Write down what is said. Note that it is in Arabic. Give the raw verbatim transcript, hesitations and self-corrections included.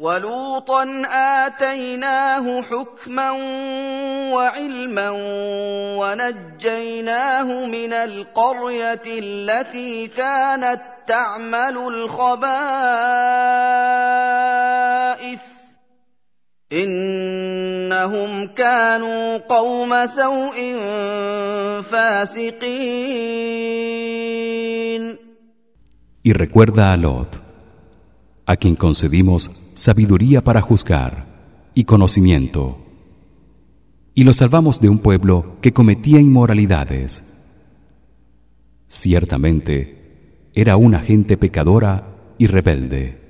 وَلُوطًا آتَيْنَاهُ حُكْمًا وَعِلْمًا وَنَجَّيْنَاهُ مِنَ الْقَرْيَةِ الَّتِي كَانَتْ تَعْمَلُ الْخَبَائِثَ إِنَّهُمْ كَانُوا قَوْمَ سَوْءٍ فَاسِقِينَ. Y recuerda a Lot, a quien concedimos sabiduría para juzgar y conocimiento, y lo salvamos de un pueblo que cometía inmoralidades. Ciertamente era una gente pecadora y rebelde.